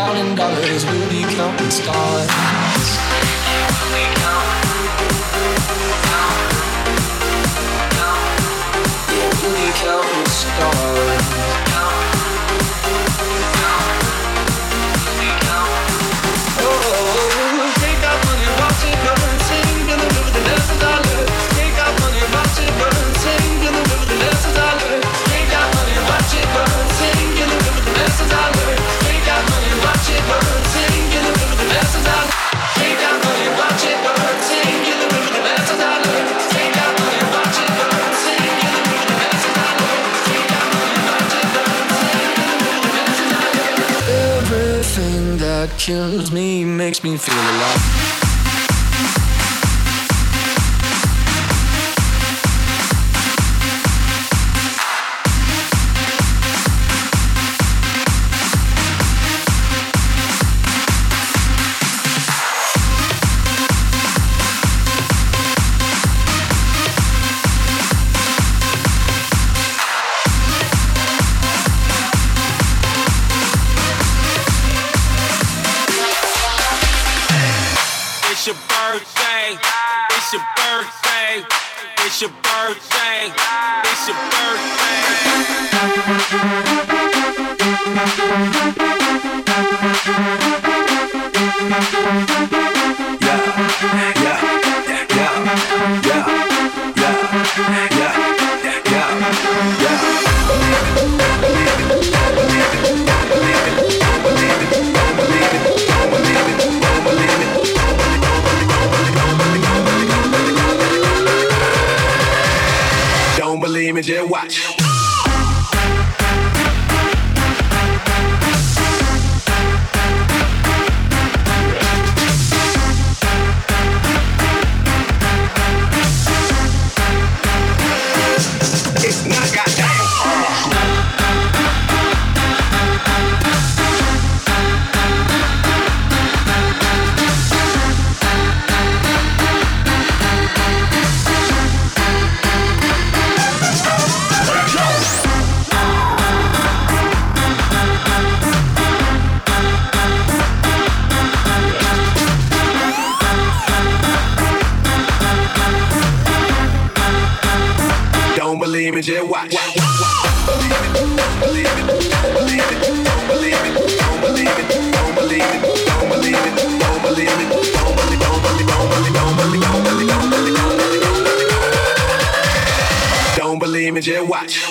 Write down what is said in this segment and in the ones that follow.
counting dollars, we'll be counting stars. We'll be counting stars. Everything that kills me makes me feel alive. It's your birthday. It's your birthday. It's your birthday. It's your believe me, just watch. It's not goddamn. Don't believe me, just watch. Don't believe me, just watch.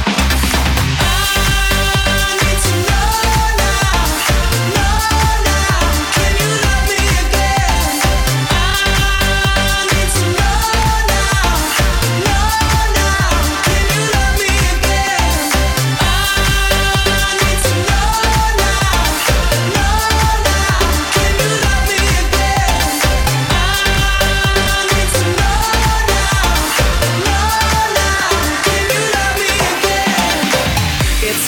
Now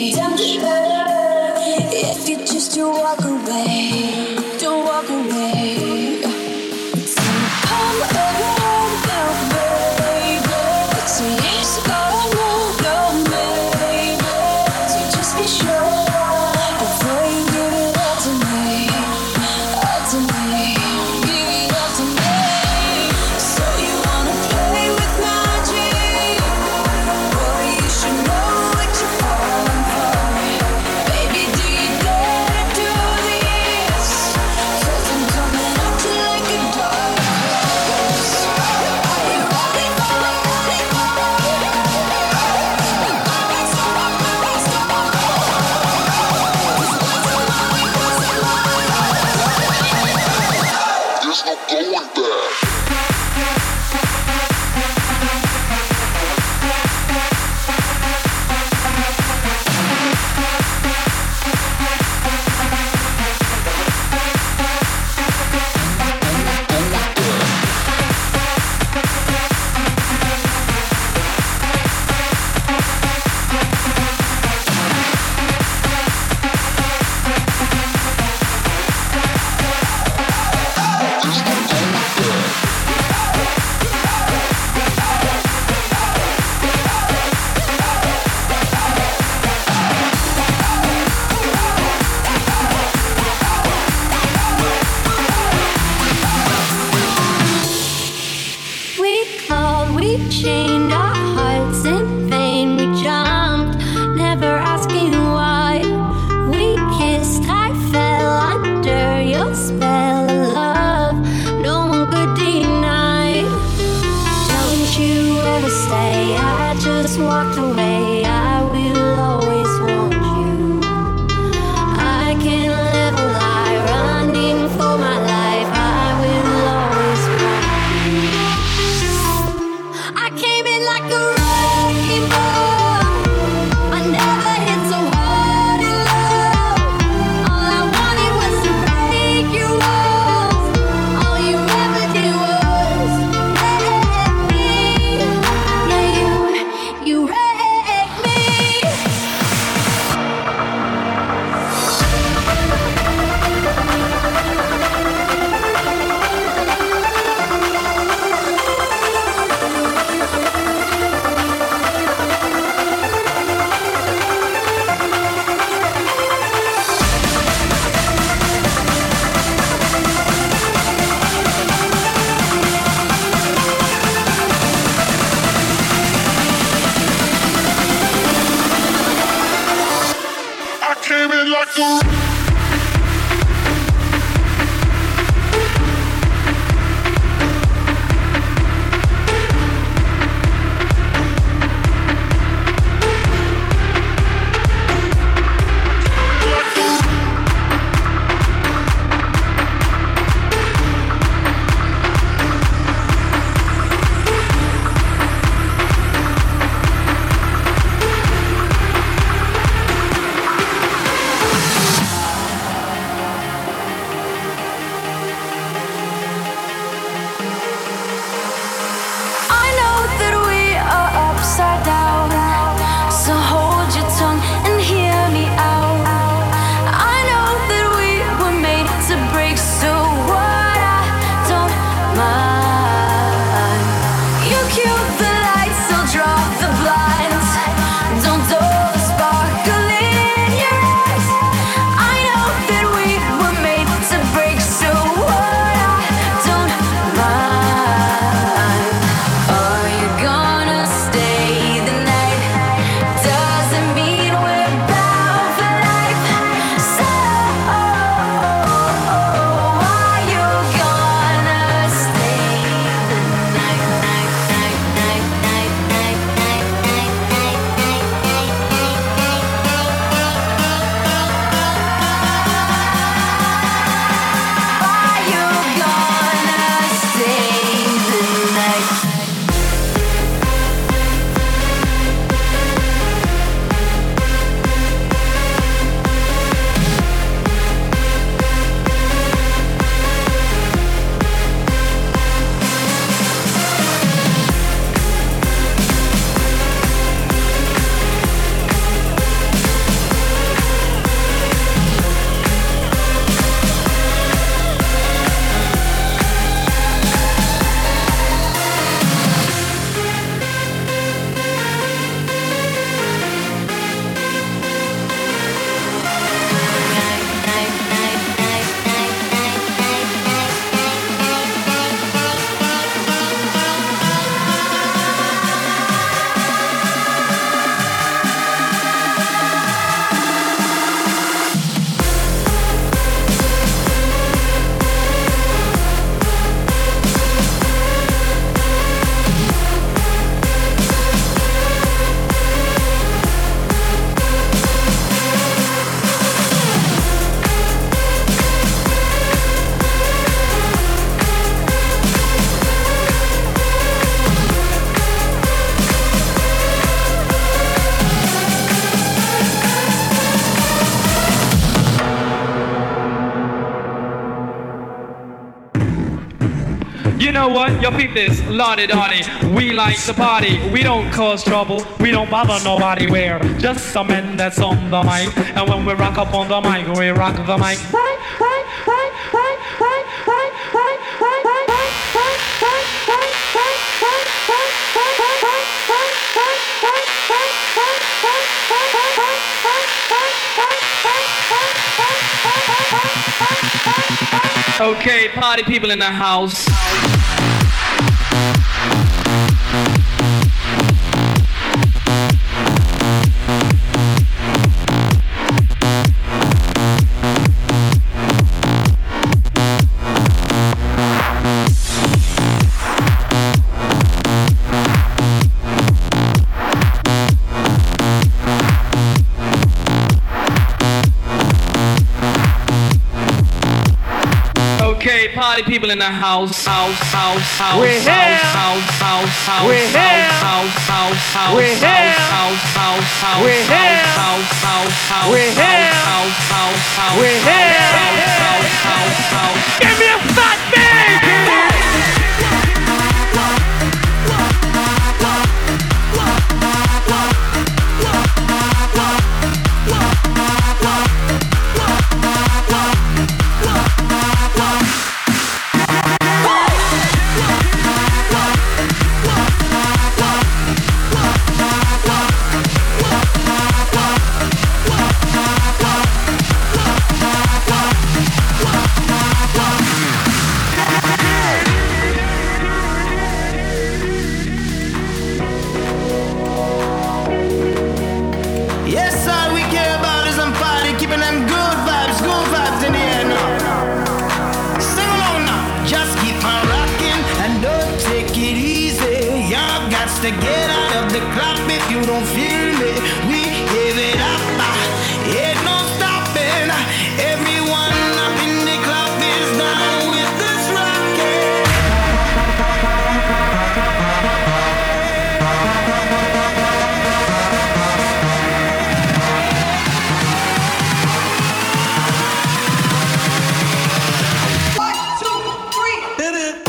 away. Don't keep her. If you just to walk away, don't walk away. It's gonna come around now, baby. It's a years ago, no, maybe. So just be sure before you give it all to me, all to me. Give it all to me. So you wanna play with my dream? Boy, you should know what you're falling for. Baby, do you dare to do this? 'Cause I'm coming at you like a dark horse. Are you ready for it? There's no going back. We called, we chained our hearts in vain. We jumped, never asking why. We kissed, I fell under your spell of love. No one could deny. Don't you ever stay, I just walked away. I will always want you. I can't live a lie, running for my life. I will always want you. I came in like a wrecking ball. I never hit so hard in love. All I wanted was to break your walls. All you ever did was wreck me. Yeah, you wrecked me. I came in like a You know what? Yo, peep this, Lottie Dottie. We like to party. We don't cause trouble. We don't bother nobody. We're just the men that's on the mic. And when we rock up on the mic, we rock the mic. Okay, party people in the house. Party people in the house, house, house, house, we're here. House, house, house, we're here. House, house, house, we're here. House, house, house, we're here. House, house, house, we're here. House, house, house, we're here. House, house, house. Give me a fat to get out of the club if you don't feel me. We give it up, ain't no stopping. Everyone up in the club is down with this rockin'. One, two, three, hit it.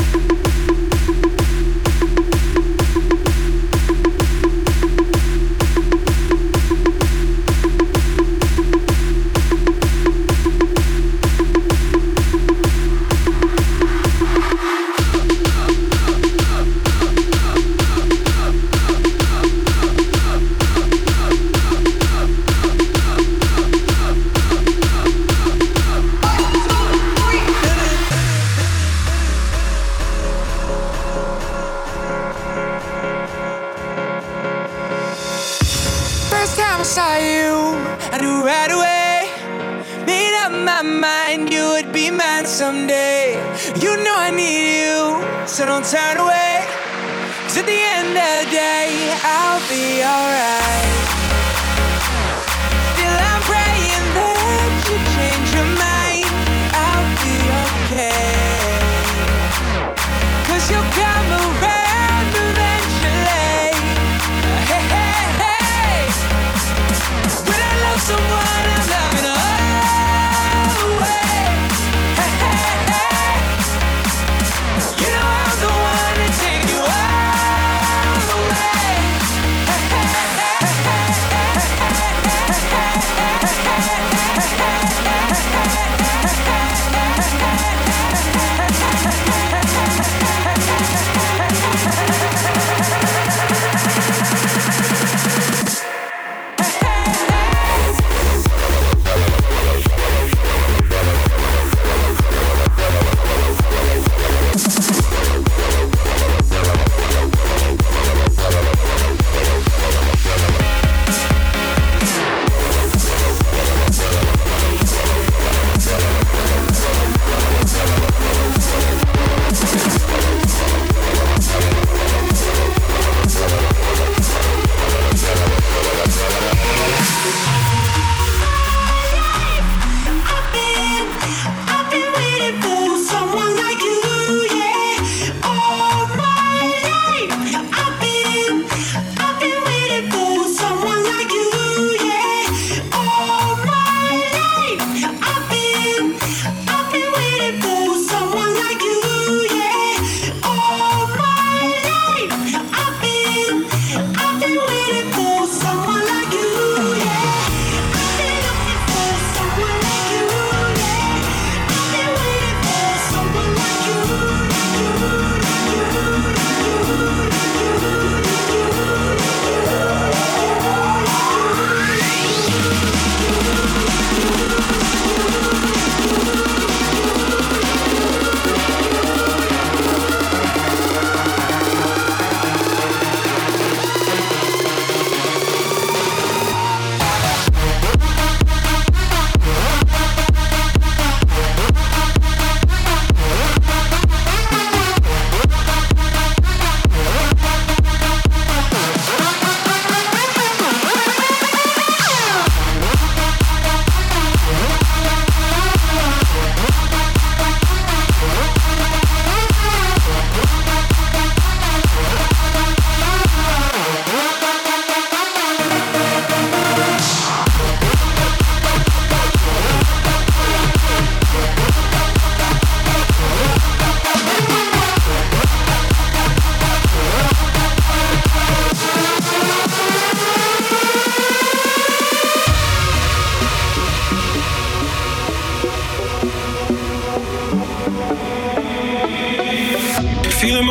Saw you, I knew right away. Made up my mind you would be mine someday. You know I need you, so don't turn away. 'Cause at the end of the day, I'll be alright. Still I'm praying that you change your mind. I'll be okay. 'Cause you'll come around eventually. Hey, hey, hey. When I love someone, I'm loving always. Hey, hey, hey. You know I'm the one to take you all the way. Hey, hey, hey, hey.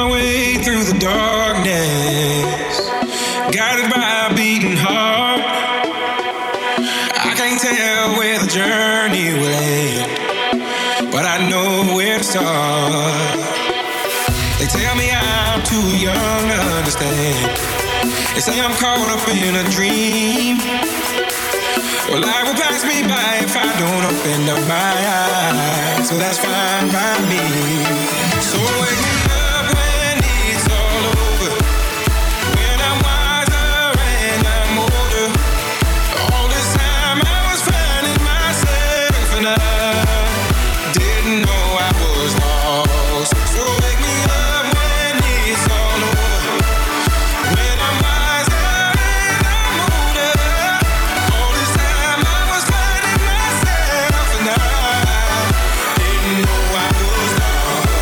my way through the darkness, guided by a beating heart. I can't tell where the journey will end, but I know where to start. They tell me I'm too young to understand. They say I'm caught up in a dream. Well, life will pass me by if I don't open up my eyes. So that's fine by me. So wake me up when it's all over, when I'm wiser and I'm older. All this time I was finding myself and I didn't know I was lost. So wake me up when it's all over, when I'm wiser and I'm older. All this time I was finding myself and I didn't know I was lost.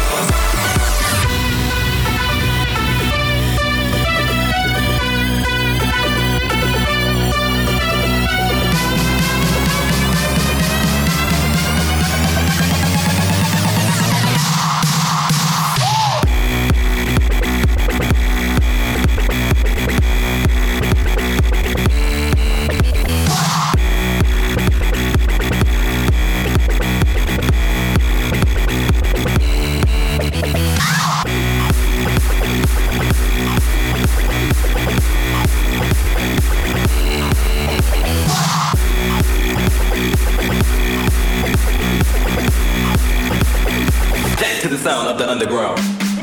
To the sound of the underground.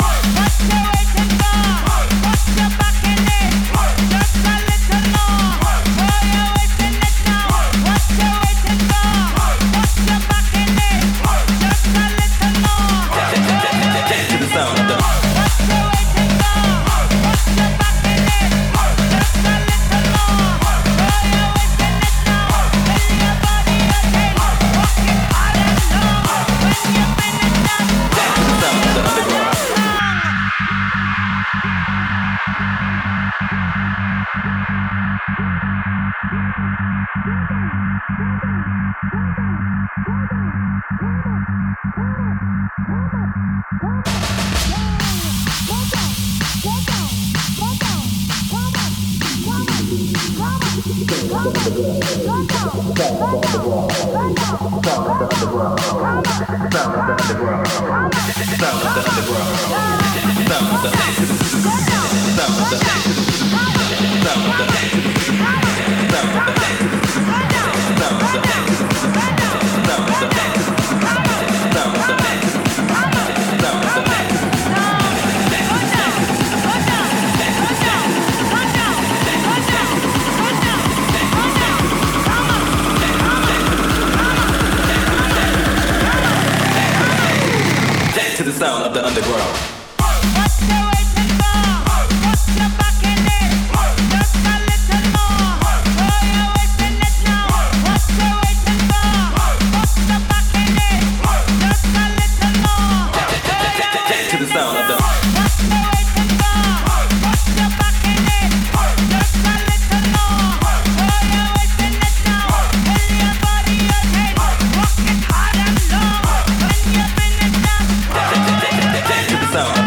To the sound of the underground. Sound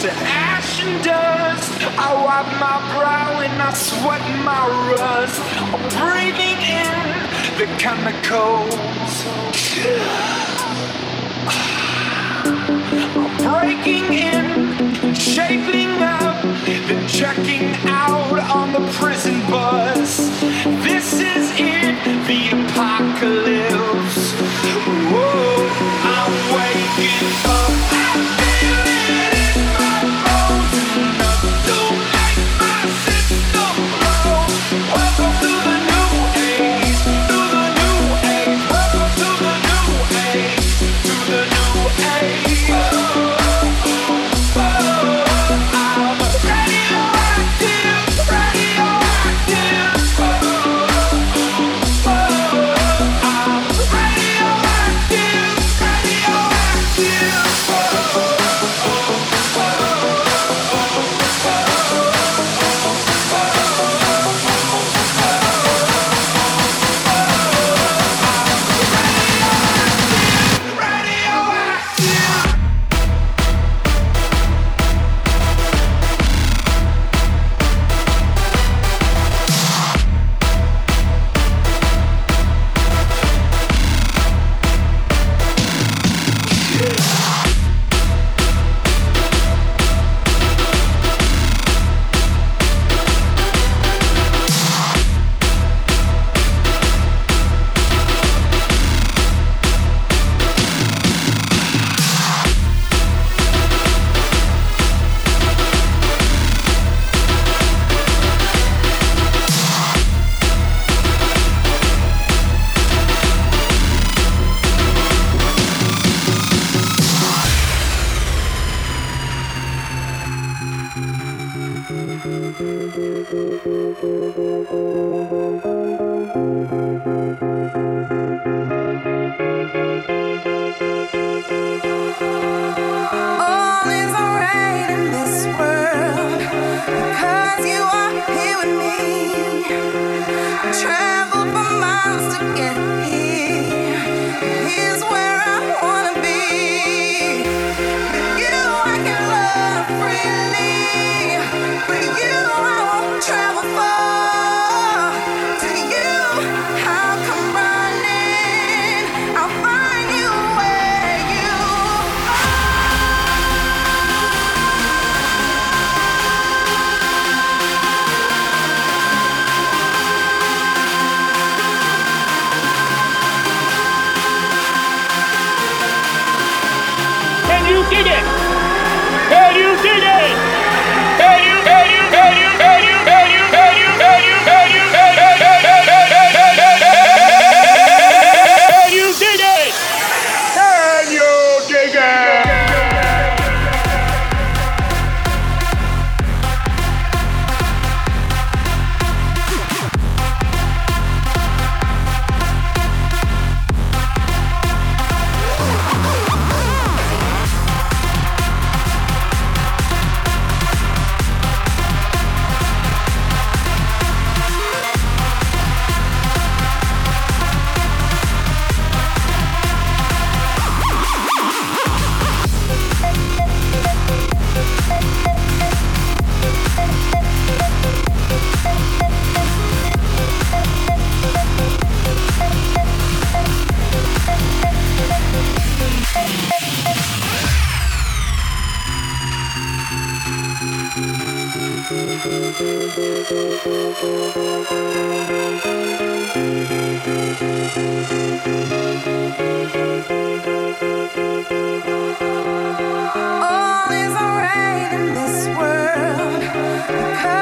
to ash and dust. I wipe my brow and I sweat my rust. I'm breathing in the chemicals. I'm breaking in, shaping up, then checking out on the prison bus. This is it, the apocalypse. Whoa, I'm waking up. I feel it in my bones, enough to make my system blow. Welcome to the new age, to the new age. Welcome to the new age, to the new age.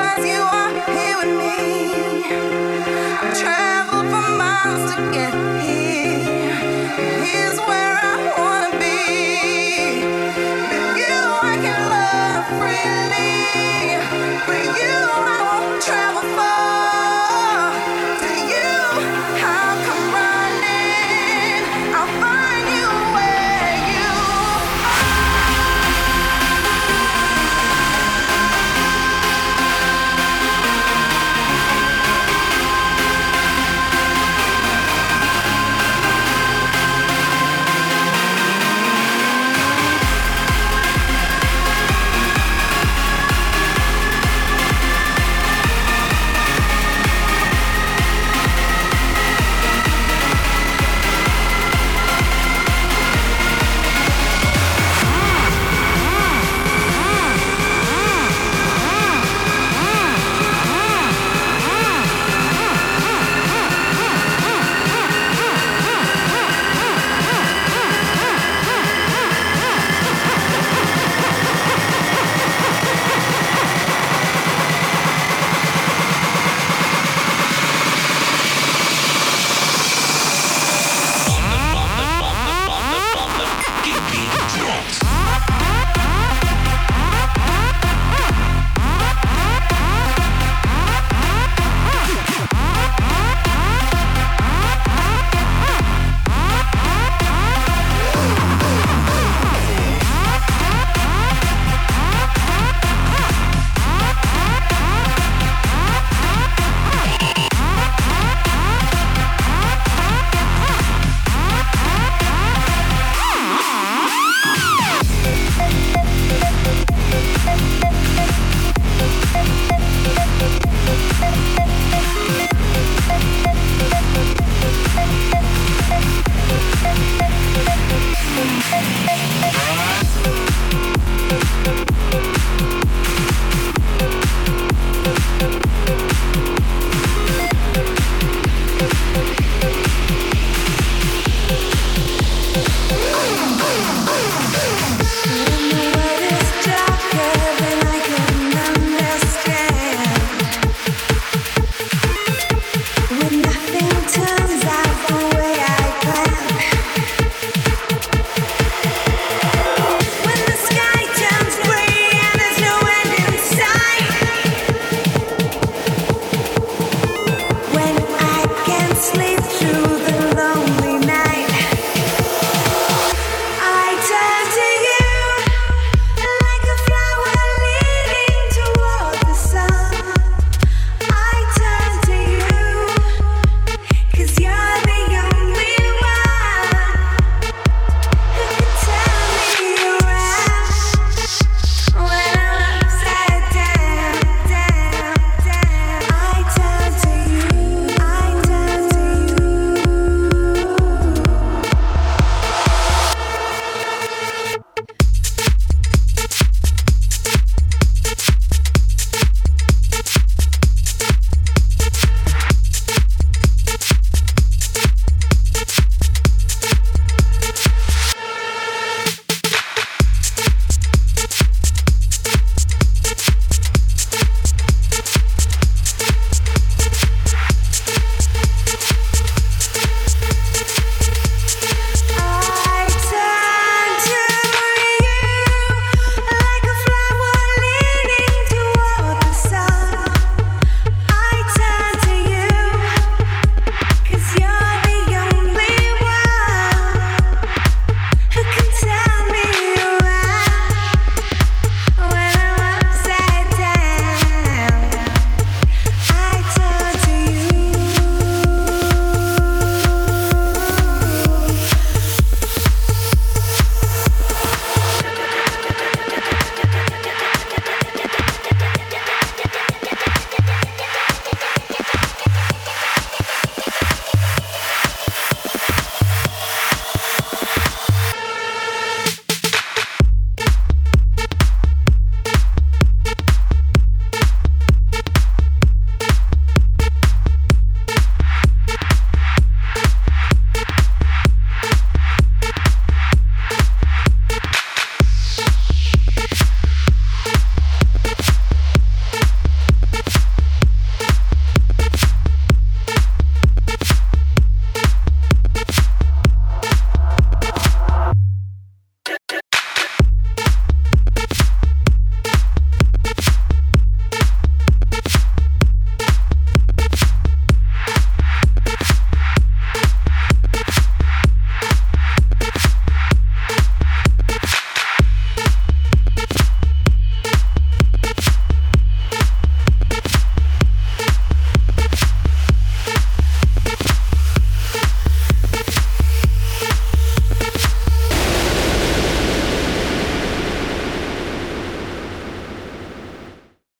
Travel for miles to get here.